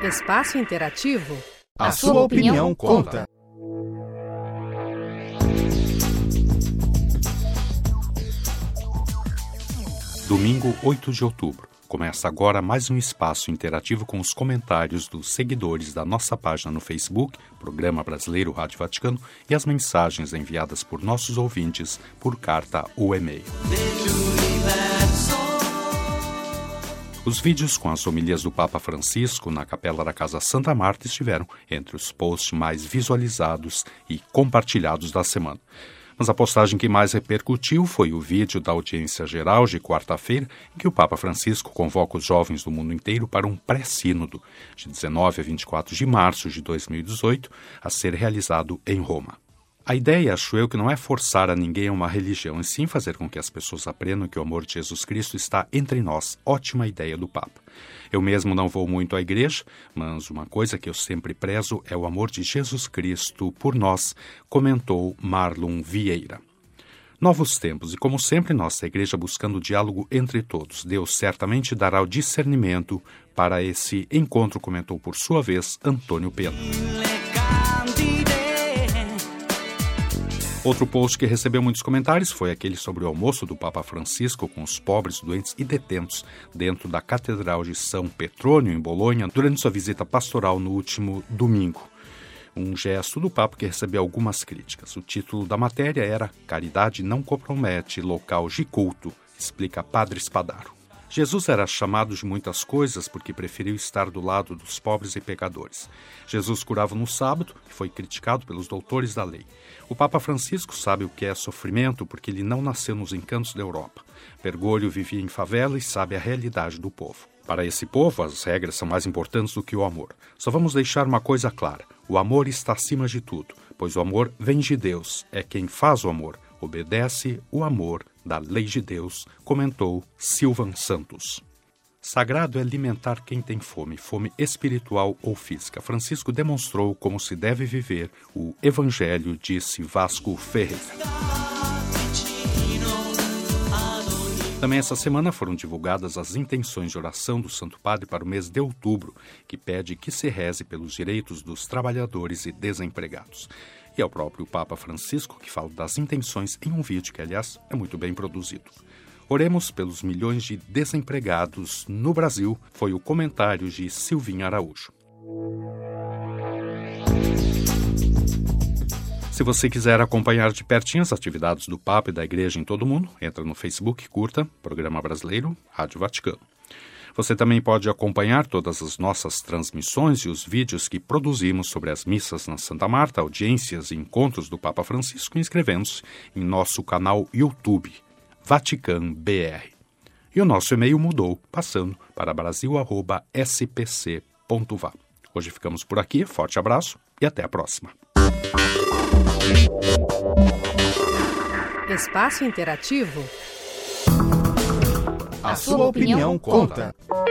Espaço Interativo. A sua opinião conta. Domingo, 8 de outubro. Começa agora mais um espaço interativo com os comentários dos seguidores da nossa página no Facebook, Programa Brasileiro Rádio Vaticano, e as mensagens enviadas por nossos ouvintes por carta ou e-mail. Os vídeos com as homilias do Papa Francisco na Capela da Casa Santa Marta estiveram entre os posts mais visualizados e compartilhados da semana. Mas a postagem que mais repercutiu foi o vídeo da audiência geral de quarta-feira, em que o Papa Francisco convoca os jovens do mundo inteiro para um pré-sínodo, de 19 a 24 de março de 2018, a ser realizado em Roma. A ideia, acho eu, que não é forçar a ninguém a uma religião, e sim fazer com que as pessoas aprendam que o amor de Jesus Cristo está entre nós. Ótima ideia do Papa. Eu mesmo não vou muito à igreja, mas uma coisa que eu sempre prezo é o amor de Jesus Cristo por nós, comentou Marlon Vieira. Novos tempos, e como sempre, nossa igreja buscando o diálogo entre todos. Deus certamente dará o discernimento para esse encontro, comentou por sua vez Antônio Pena. Outro post que recebeu muitos comentários foi aquele sobre o almoço do Papa Francisco com os pobres, doentes e detentos dentro da Catedral de São Petrônio, em Bolonha, durante sua visita pastoral no último domingo. Um gesto do Papa que recebeu algumas críticas. O título da matéria era "Caridade não compromete local de culto", explica Padre Spadaro. Jesus era chamado de muitas coisas porque preferiu estar do lado dos pobres e pecadores. Jesus curava no sábado e foi criticado pelos doutores da lei. O Papa Francisco sabe o que é sofrimento porque ele não nasceu nos encantos da Europa. Bergoglio vivia em favela e sabe a realidade do povo. Para esse povo, as regras são mais importantes do que o amor. Só vamos deixar uma coisa clara: o amor está acima de tudo, pois o amor vem de Deus, é quem faz o amor, obedece o amor da lei de Deus, comentou Silvan Santos. Sagrado é alimentar quem tem fome, fome espiritual ou física. Francisco demonstrou como se deve viver o Evangelho, disse Vasco Ferreira. Também essa semana foram divulgadas as intenções de oração do Santo Padre para o mês de outubro, que pede que se reze pelos direitos dos trabalhadores e desempregados. E é o próprio Papa Francisco que fala das intenções em um vídeo que, aliás, é muito bem produzido. Oremos pelos milhões de desempregados no Brasil, foi o comentário de Silvinha Araújo. Se você quiser acompanhar de pertinho as atividades do Papa e da Igreja em todo o mundo, entra no Facebook, curta Programa Brasileiro Rádio Vaticano. Você também pode acompanhar todas as nossas transmissões e os vídeos que produzimos sobre as missas na Santa Marta, audiências e encontros do Papa Francisco, inscrevendo-se em nosso canal YouTube, Vatican BR. E o nosso e-mail mudou, passando para brasil@spc.va. Hoje ficamos por aqui, forte abraço e até a próxima. Espaço Interativo. A sua opinião conta.